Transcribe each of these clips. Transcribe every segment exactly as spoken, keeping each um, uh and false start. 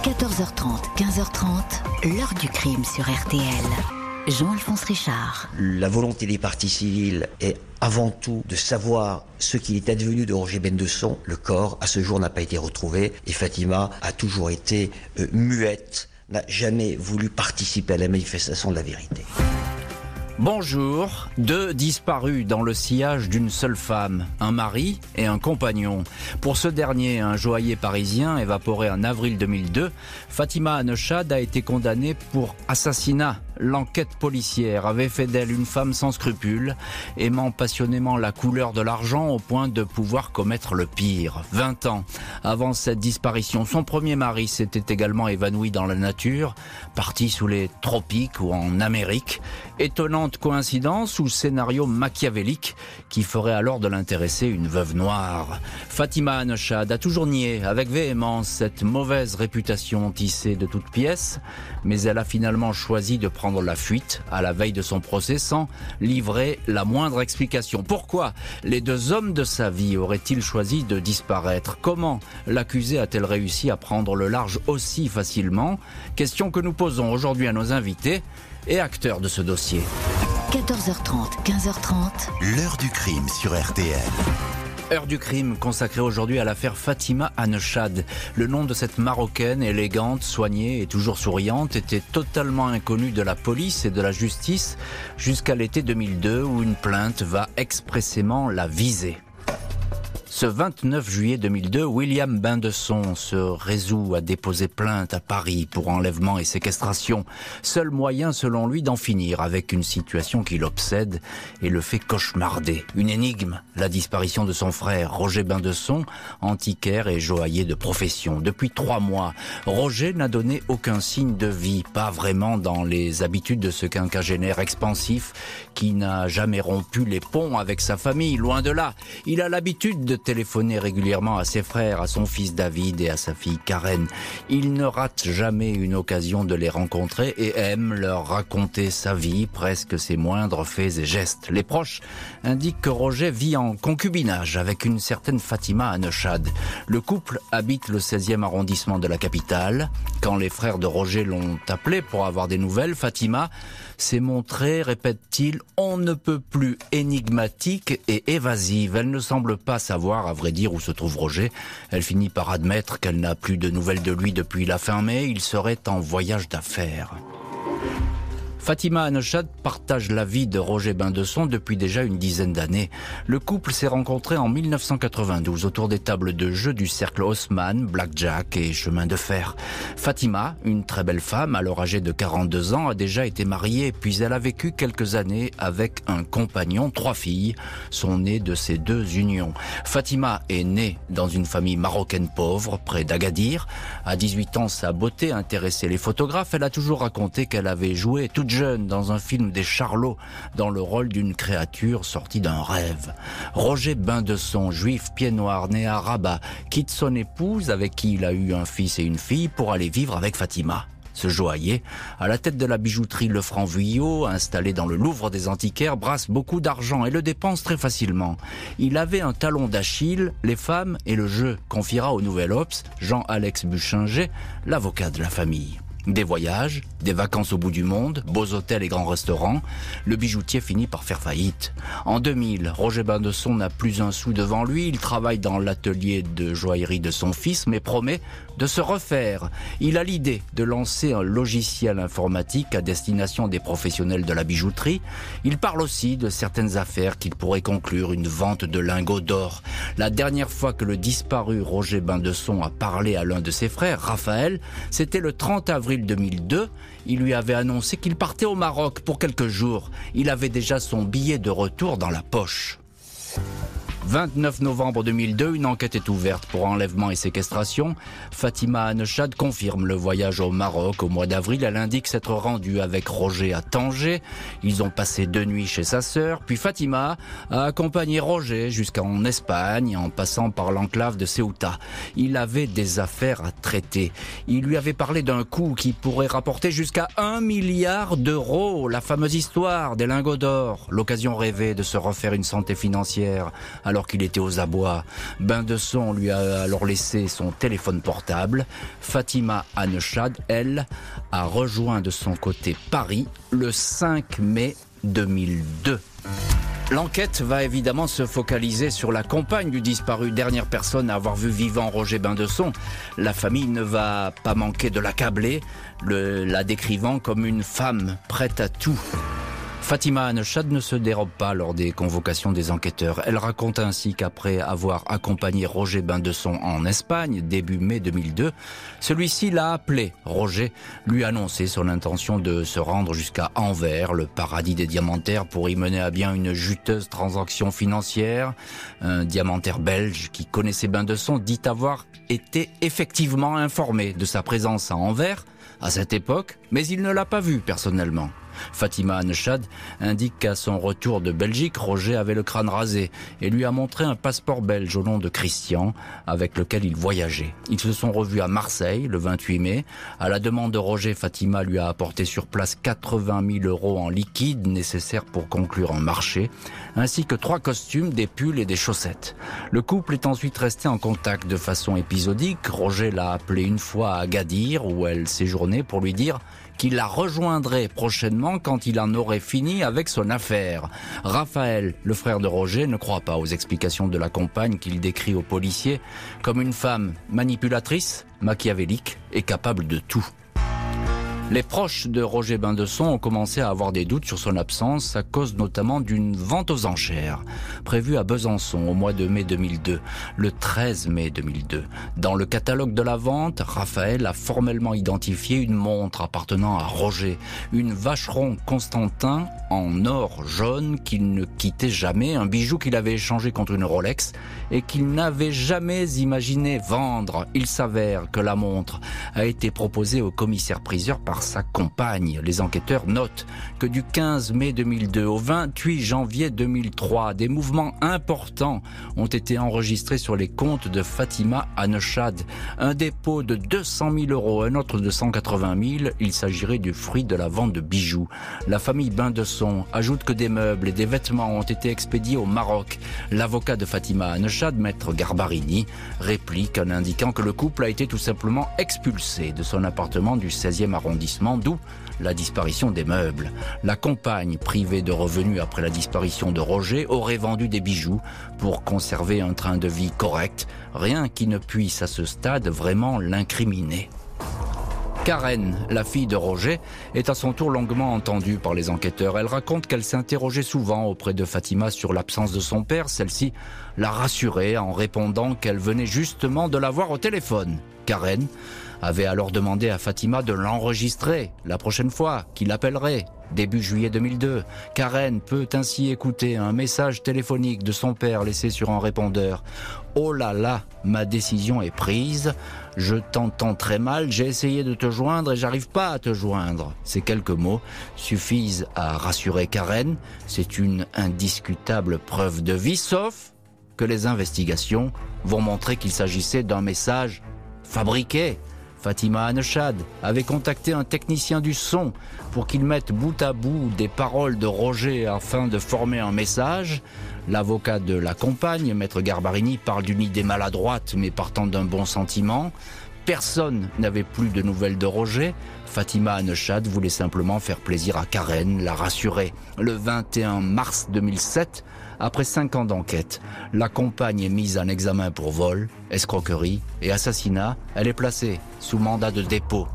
quatorze heures trente, quinze heures trente, l'heure du crime sur R T L. Jean-Alphonse Richard. La volonté des parties civiles est avant tout de savoir ce qu'il est advenu de Roger Bendesson. Le corps, à ce jour, n'a pas été retrouvé et Fatima a toujours été euh, muette, n'a jamais voulu participer à la manifestation de la vérité. Bonjour, deux disparus dans le sillage d'une seule femme, un mari et un compagnon. Pour ce dernier, un joaillier parisien évaporé en avril deux mille deux, Fatima Anechad a été condamnée pour assassinat. L'enquête policière avait fait d'elle une femme sans scrupules, aimant passionnément la couleur de l'argent au point de pouvoir commettre le pire. vingt ans avant cette disparition, son premier mari s'était également évanoui dans la nature, parti sous les tropiques ou en Amérique. Étonnante coïncidence ou scénario machiavélique qui ferait alors de l'intéressé une veuve noire. Fatima Anechad a toujours nié avec véhémence cette mauvaise réputation tissée de toutes pièces, mais elle a finalement choisi de prendre la fuite à la veille de son procès sans livrer la moindre explication. Pourquoi les deux hommes de sa vie auraient-ils choisi de disparaître? Comment l'accusée a-t-elle réussi à prendre le large aussi facilement? Question que nous posons aujourd'hui à nos invités et acteurs de ce dossier. quatorze heures trente, quinze heures trente. L'heure du crime sur R T L. Heure du crime consacrée aujourd'hui à l'affaire Fatima Anechad. Le nom de cette Marocaine, élégante, soignée et toujours souriante, était totalement inconnu de la police et de la justice jusqu'à l'été deux mille deux où une plainte va expressément la viser. Ce vingt-neuf juillet deux mille deux, William Bendesson se résout à déposer plainte à Paris pour enlèvement et séquestration. Seul moyen, selon lui, d'en finir avec une situation qui l'obsède et le fait cauchemarder. Une énigme, la disparition de son frère, Roger Bendesson, antiquaire et joaillier de profession. Depuis trois mois, Roger n'a donné aucun signe de vie, pas vraiment dans les habitudes de ce quinquagénaire expansif qui n'a jamais rompu les ponts avec sa famille, loin de là. Il a l'habitude de téléphoner régulièrement à ses frères, à son fils David et à sa fille Karen. Il ne rate jamais une occasion de les rencontrer et aime leur raconter sa vie, presque ses moindres faits et gestes. Les proches indiquent que Roger vit en concubinage avec une certaine Fatima Anechad. Le couple habite le seizième arrondissement de la capitale. Quand les frères de Roger l'ont appelé pour avoir des nouvelles, Fatima s'est montrée, répète-t-il, on ne peut plus énigmatique et évasive. Elle ne semble pas savoir, à vrai dire, où se trouve Roger. Elle finit par admettre qu'elle n'a plus de nouvelles de lui depuis la fin mai. Il serait en voyage d'affaires. Fatima Anechad partage la vie de Roger Bendesson depuis déjà une dizaine d'années. Le couple s'est rencontré en mille neuf cent quatre-vingt-douze autour des tables de jeu du cercle Haussmann, Blackjack et Chemin de fer. Fatima, une très belle femme, alors âgée de quarante-deux ans, a déjà été mariée puis elle a vécu quelques années avec un compagnon, trois filles sont nées de ces deux unions. Fatima est née dans une famille marocaine pauvre, près d'Agadir. À dix-huit ans, sa beauté intéressait les photographes. Elle a toujours raconté qu'elle avait joué toute jeune dans un film des Charlots, dans le rôle d'une créature sortie d'un rêve. Roger Bendesson, juif pied noir, né à Rabat, quitte son épouse avec qui il a eu un fils et une fille pour aller vivre avec Fatima. Ce joaillier, à la tête de la bijouterie Le Franc-Vuillot, installé dans le Louvre des Antiquaires, brasse beaucoup d'argent et le dépense très facilement. Il avait un talon d'Achille, les femmes et le jeu, confiera au Nouvel Obs Jean-Alex Buchinger, l'avocat de la famille. Des voyages, des vacances au bout du monde, beaux hôtels et grands restaurants, le bijoutier finit par faire faillite. En deux mille, Roger Bendesson n'a plus un sou devant lui, il travaille dans l'atelier de joaillerie de son fils, mais promet de se refaire. Il a l'idée de lancer un logiciel informatique à destination des professionnels de la bijouterie. Il parle aussi de certaines affaires qu'il pourrait conclure, une vente de lingots d'or. La dernière fois que le disparu Roger Bendesson a parlé à l'un de ses frères, Raphaël, c'était le trente avril deux mille deux. Il lui avait annoncé qu'il partait au Maroc pour quelques jours. Il avait déjà son billet de retour dans la poche. vingt-neuf novembre deux mille deux, une enquête est ouverte pour enlèvement et séquestration. Fatima Anechad confirme le voyage au Maroc au mois d'avril. Elle indique s'être rendue avec Roger à Tanger. Ils ont passé deux nuits chez sa sœur. Puis Fatima a accompagné Roger jusqu'en Espagne en passant par l'enclave de Ceuta. Il avait des affaires à traiter. Il lui avait parlé d'un coup qui pourrait rapporter jusqu'à un milliard d'euros. La fameuse histoire des lingots d'or. L'occasion rêvée de se refaire une santé financière. À alors qu'il était aux abois. Bain-de-Son lui a alors laissé son téléphone portable. Fatima Anechad, elle, a rejoint de son côté Paris le cinq mai deux mille deux. L'enquête va évidemment se focaliser sur la compagne du disparu, dernière personne à avoir vu vivant Roger Bain-de-Son. La famille ne va pas manquer de l'accabler, le, la décrivant comme une femme prête à tout. Fatima Anechad ne se dérobe pas lors des convocations des enquêteurs. Elle raconte ainsi qu'après avoir accompagné Roger Bain-de-Son en Espagne, début mai deux mille deux, celui-ci l'a appelé. Roger lui a annoncé son intention de se rendre jusqu'à Anvers, le paradis des diamantaires, pour y mener à bien une juteuse transaction financière. Un diamantaire belge qui connaissait Bain-de-Son dit avoir été effectivement informé de sa présence à Anvers à cette époque, mais il ne l'a pas vu personnellement. Fatima Anechad indique qu'à son retour de Belgique, Roger avait le crâne rasé et lui a montré un passeport belge au nom de Christian avec lequel il voyageait. Ils se sont revus à Marseille le vingt-huit mai. À la demande de Roger, Fatima lui a apporté sur place quatre-vingt mille euros en liquide nécessaires pour conclure un marché, ainsi que trois costumes, des pulls et des chaussettes. Le couple est ensuite resté en contact de façon épisodique. Roger l'a appelée une fois à Agadir où elle séjournait pour lui dire qu'il la rejoindrait prochainement quand il en aurait fini avec son affaire. Raphaël, le frère de Roger, ne croit pas aux explications de la compagne qu'il décrit aux policiers comme une femme manipulatrice, machiavélique et capable de tout. Les proches de Roger Bain-de-Son ont commencé à avoir des doutes sur son absence à cause notamment d'une vente aux enchères prévue à Besançon au mois de mai deux mille deux, le treize mai deux mille deux. Dans le catalogue de la vente, Raphaël a formellement identifié une montre appartenant à Roger, une Vacheron Constantin en or jaune qu'il ne quittait jamais, un bijou qu'il avait échangé contre une Rolex et qu'il n'avait jamais imaginé vendre. Il s'avère que la montre a été proposée au commissaire-priseur par sa compagne. Les enquêteurs notent que du quinze mai deux mille deux au vingt-huit janvier deux mille trois, des mouvements importants ont été enregistrés sur les comptes de Fatima Anechad. Un dépôt de deux cent mille euros, un autre de cent quatre-vingt mille. Il s'agirait du fruit de la vente de bijoux. La famille Bain-de-Son ajoute que des meubles et des vêtements ont été expédiés au Maroc. L'avocat de Fatima Anechad, maître Garbarini, réplique en indiquant que le couple a été tout simplement expulsé de son appartement du seizième arrondissement, d'où la disparition des meubles. La compagne, privée de revenus après la disparition de Roger, aurait vendu des bijoux pour conserver un train de vie correct, rien qui ne puisse à ce stade vraiment l'incriminer. Karen, la fille de Roger, est à son tour longuement entendue par les enquêteurs. Elle raconte qu'elle s'interrogeait souvent auprès de Fatima sur l'absence de son père. Celle-ci l'a rassurée en répondant qu'elle venait justement de la voir au téléphone. Karen avait alors demandé à Fatima de l'enregistrer la prochaine fois qu'il appellerait, début juillet deux mille deux. Karen peut ainsi écouter un message téléphonique de son père laissé sur un répondeur. « Oh là là, ma décision est prise, je t'entends très mal, j'ai essayé de te joindre et j'arrive pas à te joindre. » Ces quelques mots suffisent à rassurer Karen. C'est une indiscutable preuve de vie, sauf que les investigations vont montrer qu'il s'agissait d'un message fabriqué. Fatima Anechad avait contacté un technicien du son pour qu'il mette bout à bout des paroles de Roger afin de former un message. L'avocat de la compagne, maître Garbarini, parle d'une idée maladroite mais partant d'un bon sentiment. Personne n'avait plus de nouvelles de Roger. Fatima Anechad voulait simplement faire plaisir à Karen, la rassurer. Le vingt et un mars deux mille sept, après cinq ans d'enquête, la compagne est mise en examen pour vol, escroquerie et assassinat. Elle est placée sous mandat de dépôt.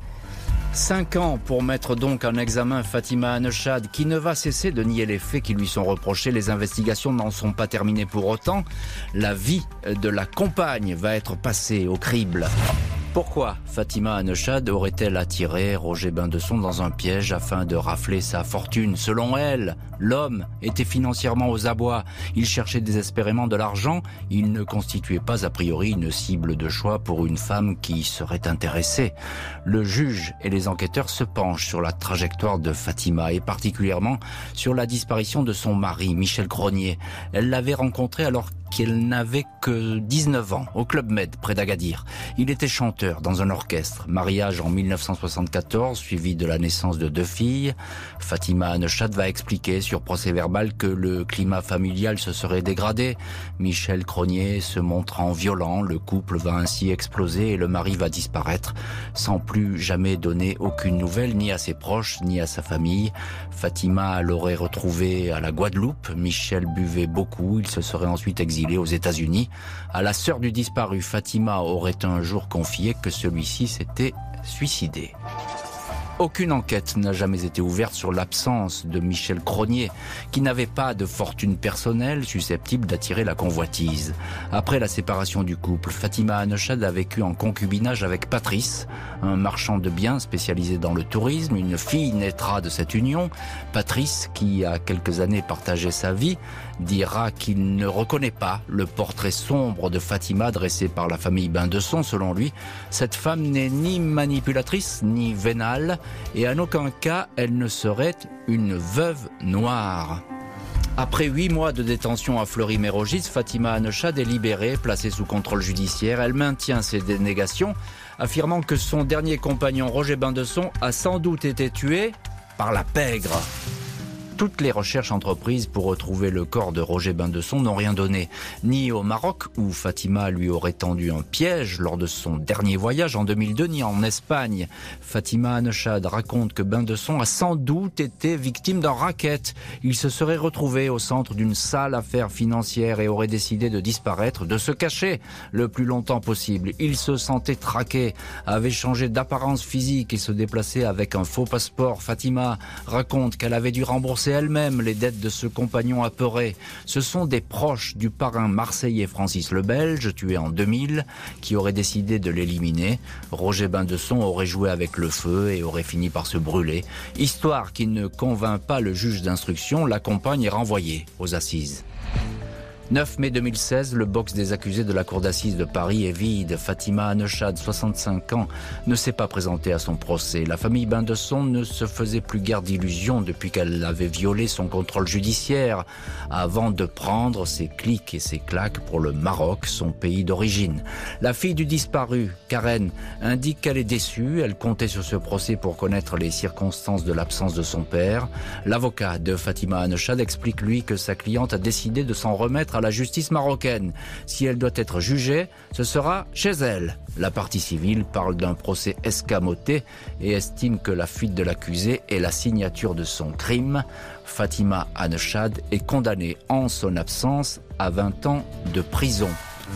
Cinq ans pour mettre donc en examen Fatima Anechad, qui ne va cesser de nier les faits qui lui sont reprochés. Les investigations n'en sont pas terminées pour autant. La vie de la compagne va être passée au crible. Pourquoi Fatima Anechad aurait-elle attiré Roger Bain-de-Son dans un piège afin de rafler sa fortune? Selon elle, l'homme était financièrement aux abois. Il cherchait désespérément de l'argent. Il ne constituait pas a priori une cible de choix pour une femme qui serait intéressée. Le juge et les enquêteurs se penchent sur la trajectoire de Fatima et particulièrement sur la disparition de son mari, Michel Gronier. Elle l'avait rencontré alors qu'elle n'avait que dix-neuf ans, au Club Med, près d'Agadir. Il était chanteur dans un orchestre. Mariage en mille neuf cent soixante-quatorze, suivi de la naissance de deux filles. Fatima Anechad va expliquer sur procès-verbal que le climat familial se serait dégradé. Michel Cronier se montrant violent, le couple va ainsi exploser et le mari va disparaître sans plus jamais donner aucune nouvelle ni à ses proches ni à sa famille. Fatima l'aurait retrouvé à la Guadeloupe. Michel buvait beaucoup, il se serait ensuite exilé aux États-Unis. À la sœur du disparu, Fatima aurait un jour confié que celui-ci s'était suicidé. Aucune enquête n'a jamais été ouverte sur l'absence de Michel Cronier, qui n'avait pas de fortune personnelle susceptible d'attirer la convoitise. Après la séparation du couple, Fatima Anechad a vécu en concubinage avec Patrice, un marchand de biens spécialisé dans le tourisme. Une fille naîtra de cette union. Patrice, qui a quelques années partagé sa vie, dira qu'il ne reconnaît pas le portrait sombre de Fatima dressé par la famille Bindesson. Selon lui, cette femme n'est ni manipulatrice ni vénale, et en aucun cas elle ne serait une veuve noire. Après huit mois de détention à Fleury-Mérogis, Fatima Anechad est libérée, placée sous contrôle judiciaire. Elle maintient ses dénégations, affirmant que son dernier compagnon Roger Bindesson a sans doute été tué par la pègre. Toutes les recherches entreprises pour retrouver le corps de Roger Bindesson n'ont rien donné. Ni au Maroc, où Fatima lui aurait tendu un piège lors de son dernier voyage en deux mille deux, ni en Espagne. Fatima Anechad raconte que Bindesson a sans doute été victime d'un racket. Il se serait retrouvé au centre d'une sale affaire financière et aurait décidé de disparaître, de se cacher le plus longtemps possible. Il se sentait traqué, avait changé d'apparence physique et se déplaçait avec un faux passeport. Fatima raconte qu'elle avait dû rembourser elle-même les dettes de ce compagnon apeuré. Ce sont des proches du parrain marseillais Francis le Belge, tué en deux mille, qui auraient décidé de l'éliminer. Roger Bindesson aurait joué avec le feu et aurait fini par se brûler. Histoire qui ne convainc pas le juge d'instruction. La compagne est renvoyée aux assises. neuf mai deux mille seize, le box des accusés de la cour d'assises de Paris est vide. Fatima Anechad, soixante-cinq ans, ne s'est pas présentée à son procès. La famille Bindesson ne se faisait plus guère d'illusions depuis qu'elle avait violé son contrôle judiciaire avant de prendre ses clics et ses claques pour le Maroc, son pays d'origine. La fille du disparu, Karen, indique qu'elle est déçue. Elle comptait sur ce procès pour connaître les circonstances de l'absence de son père. L'avocat de Fatima Anechad explique, lui, que sa cliente a décidé de s'en remettre à la justice marocaine. Si elle doit être jugée, ce sera chez elle. La partie civile parle d'un procès escamoté et estime que la fuite de l'accusé est la signature de son crime. Fatima Anechad est condamnée en son absence à vingt ans de prison.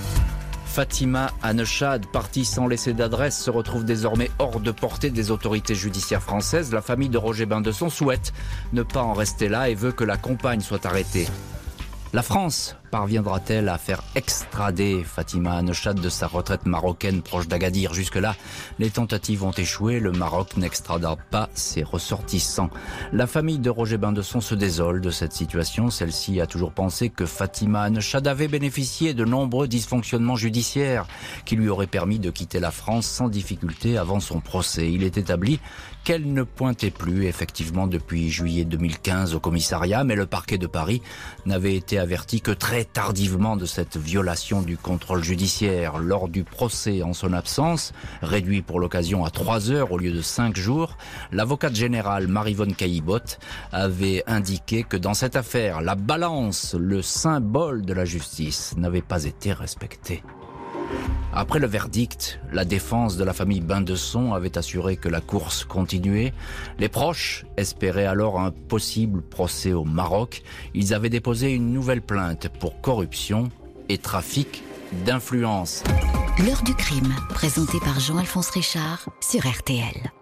Fatima Anechad, partie sans laisser d'adresse, se retrouve désormais hors de portée des autorités judiciaires françaises. La famille de Roger Bindesson souhaite ne pas en rester là et veut que la compagne soit arrêtée. La France parviendra-t-elle à faire extrader Fatima Anechad de sa retraite marocaine proche d'Agadir? Jusque-là, les tentatives ont échoué. Le Maroc n'extrada pas ses ressortissants. La famille de Roger Bindesson se désole de cette situation. Celle-ci a toujours pensé que Fatima Anechad avait bénéficié de nombreux dysfonctionnements judiciaires qui lui auraient permis de quitter la France sans difficulté avant son procès. Il est établi qu'elle ne pointait plus effectivement depuis juillet deux mille quinze au commissariat, mais le parquet de Paris n'avait été averti que très tardivement de cette violation du contrôle judiciaire. Lors du procès en son absence, réduit pour l'occasion à trois heures au lieu de cinq jours, l'avocate générale Maryvonne Caillebotte avait indiqué que dans cette affaire, la balance, le symbole de la justice, n'avait pas été respectée. Après le verdict, la défense de la famille Bindesson avait assuré que la course continuait. Les proches espéraient alors un possible procès au Maroc. Ils avaient déposé une nouvelle plainte pour corruption et trafic d'influence. L'heure du crime, présenté par Jean-Alphonse Richard sur R T L.